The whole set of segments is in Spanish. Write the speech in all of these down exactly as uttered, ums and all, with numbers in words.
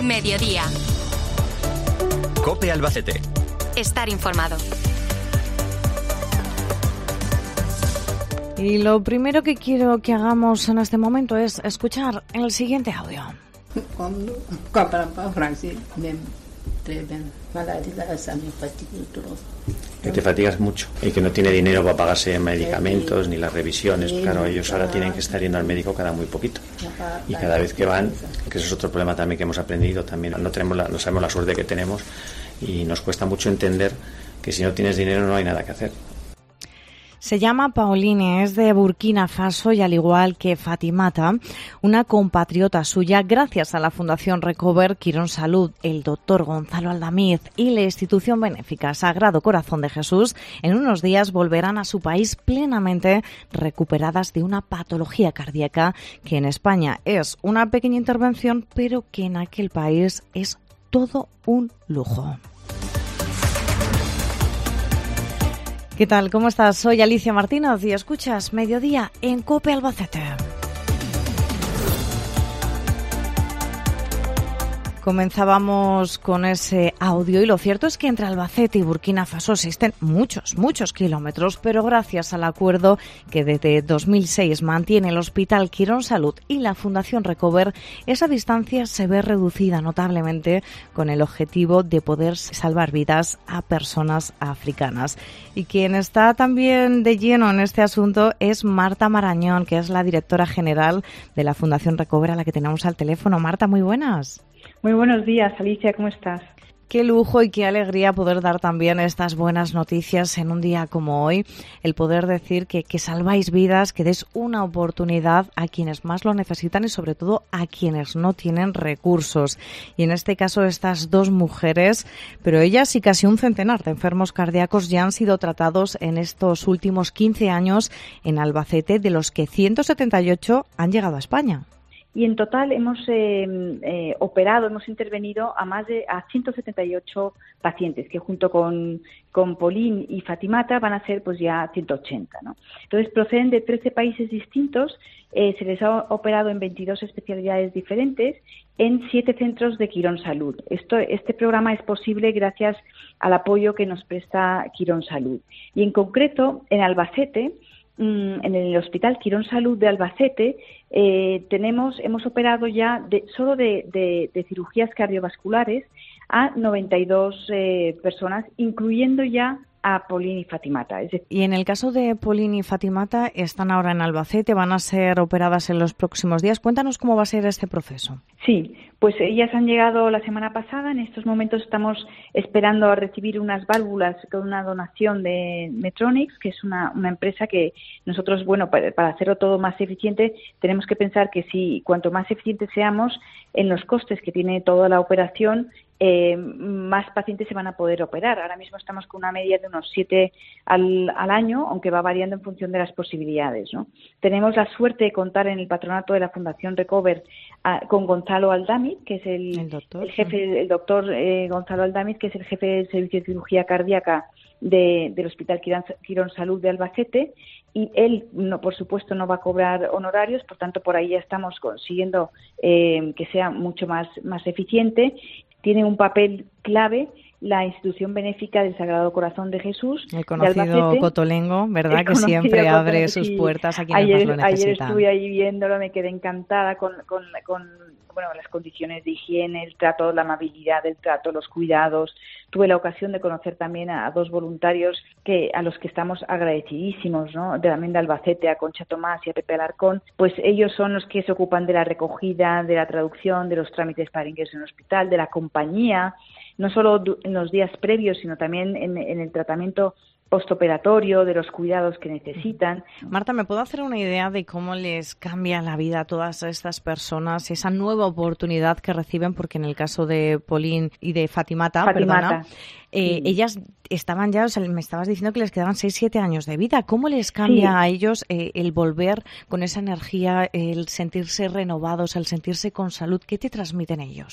Mediodía. COPE Albacete. Estar informado. Y lo primero que quiero que hagamos en este momento es escuchar el siguiente audio. Cuando compran para Francia, me traen malaria, me fatigo. Que te fatigas mucho y que no tiene dinero para pagarse medicamentos ni las revisiones. Claro, ellos ahora tienen que estar yendo al médico cada muy poquito. Y cada vez que van, que eso es otro problema también que hemos aprendido, también no tenemos la, no sabemos la suerte que tenemos y nos cuesta mucho entender que si no tienes dinero no hay nada que hacer. Se llama Pauline, es de Burkina Faso y al igual que Fatimata, una compatriota suya, gracias a la Fundación Recover Quirón Salud, el doctor Gonzalo Aldamiz y la institución benéfica Sagrado Corazón de Jesús, en unos días volverán a su país plenamente recuperadas de una patología cardíaca que en España es una pequeña intervención, pero que en aquel país es todo un lujo. ¿Qué tal? ¿Cómo estás? Soy Alicia Martínez y escuchas Mediodía en COPE Albacete. Comenzábamos con ese audio y lo cierto es que entre Albacete y Burkina Faso existen muchos, muchos kilómetros, pero gracias al acuerdo que desde dos mil seis mantiene el Hospital Quirón Salud y la Fundación Recover, esa distancia se ve reducida notablemente con el objetivo de poder salvar vidas a personas africanas. Y quien está también de lleno en este asunto es Marta Marañón, que es la directora general de la Fundación Recover, a la que tenemos al teléfono. Marta, muy buenas. Muy buenos días, Alicia, ¿cómo estás? Qué lujo y qué alegría poder dar también estas buenas noticias en un día como hoy, el poder decir que, que salváis vidas, que des una oportunidad a quienes más lo necesitan y sobre todo a quienes no tienen recursos. Y en este caso estas dos mujeres, pero ellas y casi un centenar de enfermos cardíacos ya han sido tratados en estos últimos quince años en Albacete, de los que ciento setenta y ocho han llegado a España. Y en total hemos eh, eh, operado, hemos intervenido a más de a ciento setenta y ocho pacientes, que junto con, con Pauline y Fatimata van a ser pues ya ciento ochenta, ¿no? Entonces proceden de trece países distintos, eh, se les ha operado en veintidós especialidades diferentes en siete centros de Quirón Salud. Esto, este programa es posible gracias al apoyo que nos presta Quirón Salud. Y en concreto, en Albacete, en el Hospital Quirón Salud de Albacete eh, tenemos hemos operado ya de, solo de, de, de cirugías cardiovasculares a noventa y dos eh, personas, incluyendo ya a Pauline y Fatimata. Es decir, y en el caso de Pauline y Fatimata, están ahora en Albacete, van a ser operadas en los próximos días. Cuéntanos cómo va a ser este proceso. Sí, pues ellas han llegado la semana pasada. En estos momentos estamos esperando a recibir unas válvulas con una donación de Medtronic, que es una, una empresa que nosotros, bueno, para, para hacerlo todo más eficiente, tenemos que pensar que si cuanto más eficientes seamos en los costes que tiene toda la operación, Eh, más pacientes se van a poder operar. Ahora mismo estamos con una media de unos siete al, al año, aunque va variando en función de las posibilidades, ¿no? Tenemos la suerte de contar en el patronato de la Fundación Recover a, con Gonzalo Aldamiz, que es el, el doctor, el jefe, sí. el doctor eh, Gonzalo Aldamiz, que es el jefe del servicio de cirugía cardíaca de, del Hospital Quirón, Quirón Salud de Albacete, y él, no, por supuesto, no va a cobrar honorarios, por tanto, por ahí ya estamos consiguiendo eh, que sea mucho más, más eficiente. Tiene un papel clave la institución benéfica del Sagrado Corazón de Jesús. El conocido Cotolengo, ¿verdad? Que siempre abre sus puertas a quienes ayer, más lo necesitan. Ayer estuve ahí viéndolo, me quedé encantada con, con, con bueno, las condiciones de higiene, el trato, la amabilidad del trato, los cuidados. Tuve la ocasión de conocer también a, a dos voluntarios que a los que estamos agradecidísimos, ¿no? De, también de Albacete, a Concha Tomás y a Pepe Alarcón. Pues ellos son los que se ocupan de la recogida, de la traducción, de los trámites para ingreso en el hospital, de la compañía, no solo en los días previos, sino también en, en el tratamiento postoperatorio, de los cuidados que necesitan. Marta, ¿me puedo hacer una idea de cómo les cambia la vida a todas estas personas, esa nueva oportunidad que reciben? Porque en el caso de Pauline y de Fatimata, Fatimata perdona, eh, sí. ellas estaban ya, o sea, me estabas diciendo que les quedaban seis siete años de vida. ¿Cómo les cambia sí. a ellos eh, el volver con esa energía, el sentirse renovados, el sentirse con salud? ¿Qué te transmiten ellos?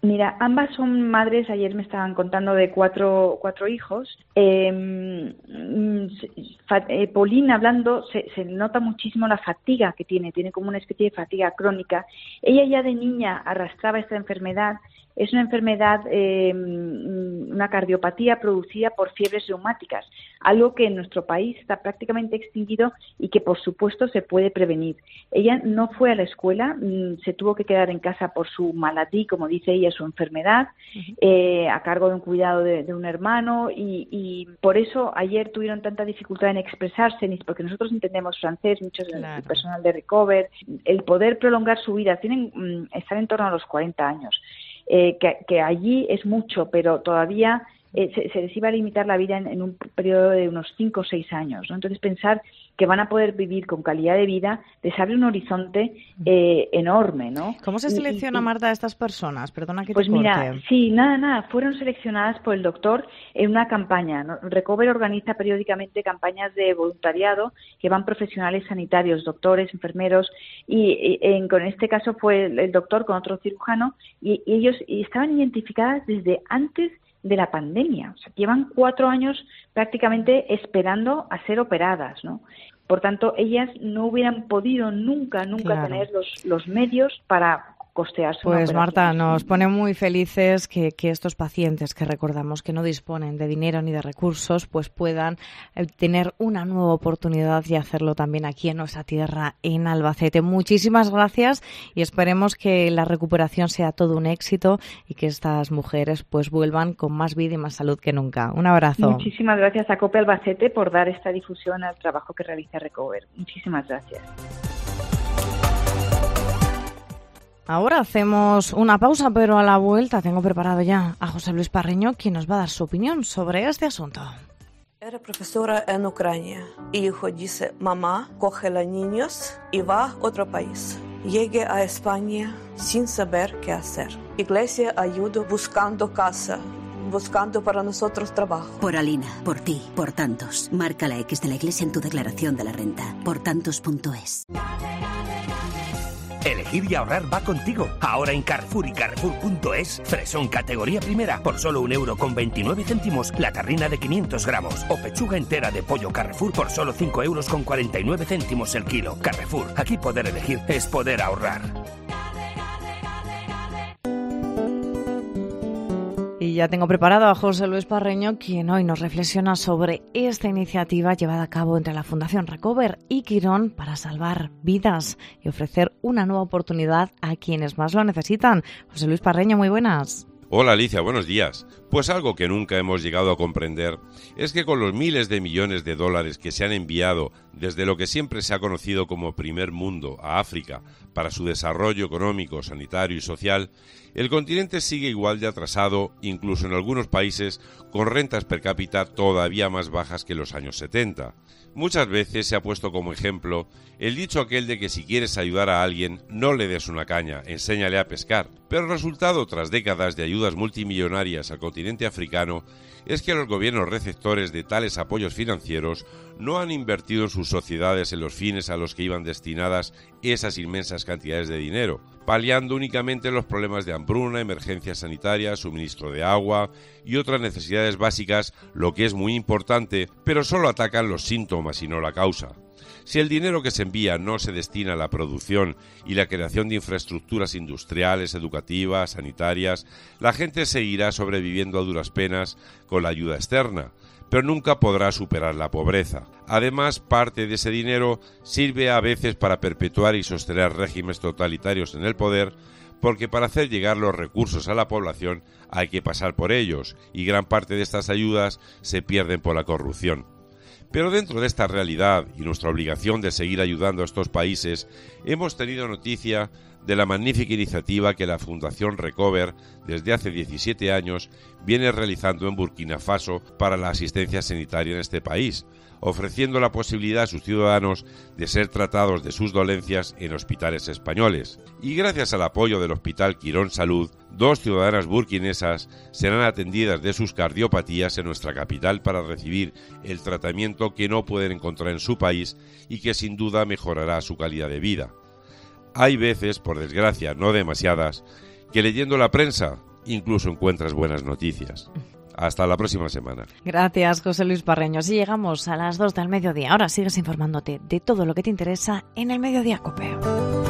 Mira, ambas son madres, ayer me estaban contando de cuatro, cuatro hijos. Eh, eh, Pauline, hablando, se, se nota muchísimo la fatiga que tiene, tiene como una especie de fatiga crónica. Ella ya de niña arrastraba esta enfermedad. Es una enfermedad, eh, una cardiopatía producida por fiebres reumáticas, algo que en nuestro país está prácticamente extinguido y que, por supuesto, se puede prevenir. Ella no fue a la escuela, se tuvo que quedar en casa por su maladie, como dice ella, su enfermedad, uh-huh. eh, a cargo de un cuidado de, de un hermano, y, y por eso ayer tuvieron tanta dificultad en expresarse, porque nosotros entendemos francés, muchos del claro. personal de Recover, el poder prolongar su vida, tienen, están en torno a los cuarenta años. Eh, que, que allí es mucho, pero todavía eh, se, se les iba a limitar la vida en, en un periodo de unos cinco o seis años, ¿no? Entonces, pensar que van a poder vivir con calidad de vida les abre un horizonte eh, enorme, ¿no? ¿Cómo se selecciona, y, y, Marta, a estas personas? Perdona que pues te corte. Pues mira, sí, nada, nada, fueron seleccionadas por el doctor en una campaña, ¿no? Recover organiza periódicamente campañas de voluntariado que van profesionales sanitarios, doctores, enfermeros, y, y en, con este caso fue el, el doctor con otro cirujano, y, y ellos y estaban identificadas desde antes de la pandemia. O sea, llevan cuatro años prácticamente esperando a ser operadas, ¿no? Por tanto, ellas no hubieran podido nunca, nunca claro. tener los, los medios para costearse una Pues operación. Marta, nos pone muy felices que, que estos pacientes que recordamos que no disponen de dinero ni de recursos, pues puedan tener una nueva oportunidad y hacerlo también aquí en nuestra tierra, en Albacete. Muchísimas gracias y esperemos que la recuperación sea todo un éxito y que estas mujeres pues vuelvan con más vida y más salud que nunca. Un abrazo. Muchísimas gracias a COPE Albacete por dar esta difusión al trabajo que realiza Recover. Muchísimas gracias. Ahora hacemos una pausa, pero a la vuelta tengo preparado ya a José Luis Parreño, quien nos va a dar su opinión sobre este asunto. Era profesora en Ucrania. Hijo dice, mamá, coge a los niños y va a otro país. Llegué a España sin saber qué hacer. Iglesia ayudó buscando casa, buscando para nosotros trabajo. Por Alina, por ti, por tantos. Marca la X de la Iglesia en tu declaración de la renta. por tantos punto es. Elegir y ahorrar va contigo. Ahora en Carrefour y Carrefour punto es, fresón categoría primera por solo un euro con veintinueve céntimos la tarrina de quinientos gramos o pechuga entera de pollo Carrefour por solo cinco euros con cuarenta y nueve céntimos el kilo. Carrefour, aquí poder elegir es poder ahorrar. Y ya tengo preparado a José Luis Parreño, quien hoy nos reflexiona sobre esta iniciativa llevada a cabo entre la Fundación Recover y Quirón para salvar vidas y ofrecer una nueva oportunidad a quienes más lo necesitan. José Luis Parreño, muy buenas. Hola Alicia, buenos días. Pues algo que nunca hemos llegado a comprender es que con los miles de millones de dólares que se han enviado desde lo que siempre se ha conocido como primer mundo a África para su desarrollo económico, sanitario y social, el continente sigue igual de atrasado, incluso en algunos países con rentas per cápita todavía más bajas que los años setenta. Muchas veces se ha puesto como ejemplo el dicho aquel de que si quieres ayudar a alguien, no le des una caña, enséñale a pescar. Pero el resultado, tras décadas de ayudas multimillonarias al continente africano, es que los gobiernos receptores de tales apoyos financieros no han invertido en sus sociedades en los fines a los que iban destinadas esas inmensas cantidades de dinero, paliando únicamente los problemas de hambruna, emergencias sanitarias, suministro de agua y otras necesidades básicas, lo que es muy importante, pero solo atacan los síntomas y no la causa. Si el dinero que se envía no se destina a la producción y la creación de infraestructuras industriales, educativas, sanitarias, la gente seguirá sobreviviendo a duras penas con la ayuda externa, pero nunca podrá superar la pobreza. Además, parte de ese dinero sirve a veces para perpetuar y sostener regímenes totalitarios en el poder, porque para hacer llegar los recursos a la población hay que pasar por ellos, y gran parte de estas ayudas se pierden por la corrupción. Pero dentro de esta realidad y nuestra obligación de seguir ayudando a estos países, hemos tenido noticia de la magnífica iniciativa que la Fundación Recover desde hace diecisiete años viene realizando en Burkina Faso para la asistencia sanitaria en este país, ofreciendo la posibilidad a sus ciudadanos de ser tratados de sus dolencias en hospitales españoles. Y gracias al apoyo del Hospital Quirón Salud, dos ciudadanas burkinesas serán atendidas de sus cardiopatías en nuestra capital para recibir el tratamiento que no pueden encontrar en su país y que sin duda mejorará su calidad de vida. Hay veces, por desgracia, no demasiadas, que leyendo la prensa incluso encuentras buenas noticias. Hasta la próxima semana. Gracias, José Luis Parreño. Así llegamos a las dos del mediodía. Ahora sigues informándote de todo lo que te interesa en el Mediodía COPE.